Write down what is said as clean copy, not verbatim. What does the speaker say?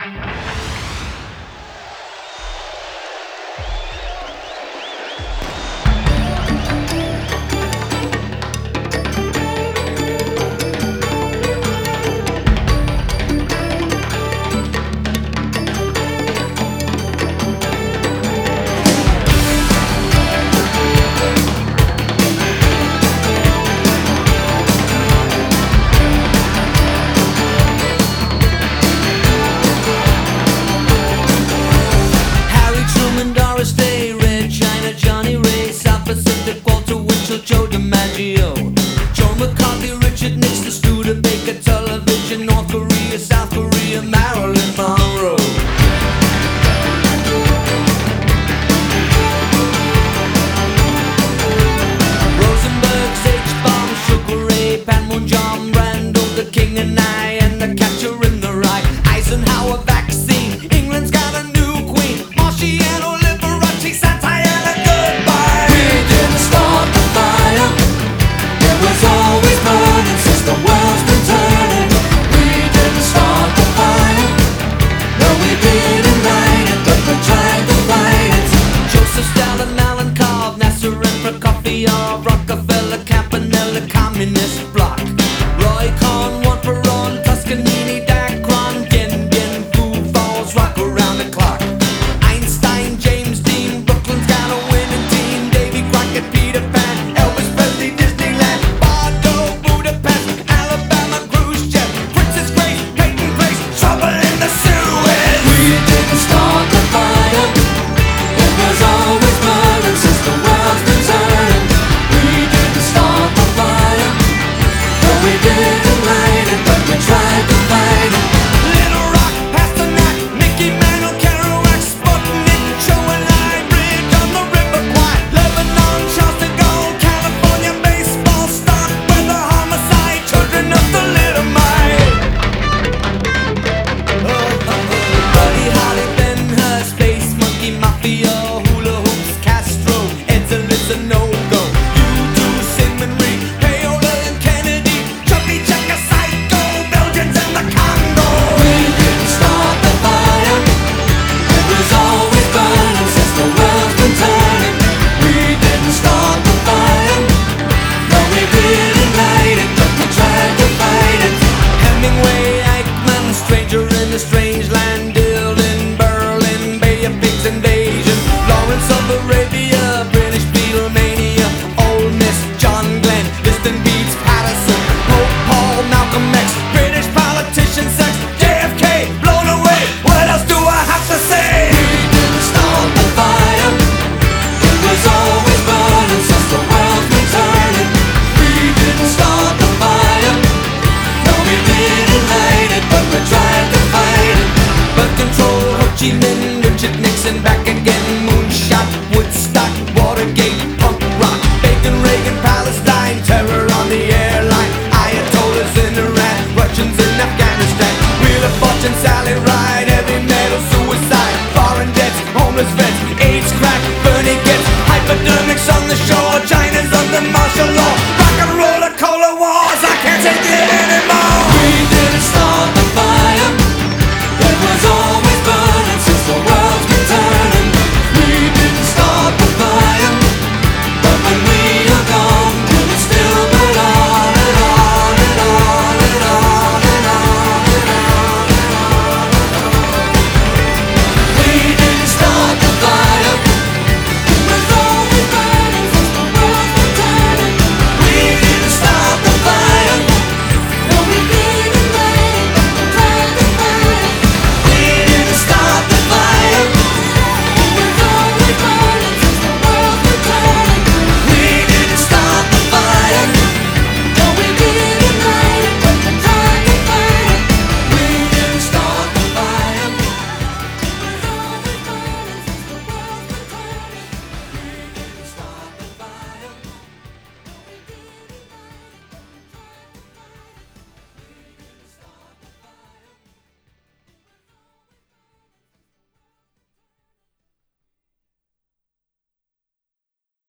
Joe DiMaggio, Joe McCarthy, Richard Nixon, Studebaker, television, North Korea, South Korea, Marilyn Monroe. Rosenberg, H-Bomb, Sugar Ray, Panmunjom, Brando, the King and I, and the Catcher in the Rye. Eisenhower vaccine, England's got a new queen, Marciano, Liberace, Santayana, goodbye. We didn't start the fire, it was always burning since the world's been turning. We didn't start the fire, no we didn't light it, but we tried to fight it. Joseph Stalin, Alan Cobb, Nasser and Prokofiev, Rockefeller, Campanella, Communist Bloc, Roy Cohn, Juan Perón, Toscanini, Dacron, Dien Bien, Foo Falls, rock around the clock. Einstein, James Dean, Brooklyn's got a winning team, Davy Crockett, Peter Pan, Elvis Presley, Disneyland, Bordeaux, Budapest, Alabama, Khrushchev, Princess Grace, Peyton Place, trouble in the Suez. We didn't start the fire, it was always burning since the world's been turning. We didn't start the fire, no we didn't light it, but we tried to fight it. Little Rock, Pasternak, Mickey Mantle, Kerouac, Sputnik, Joe and I, Bridge on the River Kwai, Lebanon, Charles de Gaulle, California, baseball, stock, weather, homicide, children of the Little Mile. Buddy Holly, Ben Hur, Space Monkey, Mafia, Hula Hoops, Castro, Ed's a no-go. U2, Simon Reed, Payola and Kennedy, Chubby Checker, Psycho, Belgians and the Congo. We didn't start the fire, it was always burning since the world's been turning. We didn't start the fire, no we didn't light it, but we tried to fight it. Hemingway, Eichmann, Stranger in a Strange Land, Dylan, Berlin, Bay of Pigs invasion, Lawrence of Arabia, British Beatlemania, Ole Miss, John Glenn, Distant Beats, Patterson, Pope Paul, Malcolm X, British politician, sex, JFK, blown away. What else do I have to say? We didn't start the fire, it was always burning since the world's been turning. We didn't start the fire, no we didn't light it, but we tried to fight it. Birth control, Ho Chi Minh, Richard Nixon, back again, moonshot, Woodstock, Watergate, punk rock, Bacon, Reagan, Palestine, terror on the airline, Ayatollahs in Iran, Russians in Afghanistan, Wheel of Fortune, Sally Ride, heavy metal, suicide, foreign debts, homeless vets, AIDS, crack, Bernie gets, hypodermics on the shore, China's under martial law, rock and roller, cola wars, I can't take it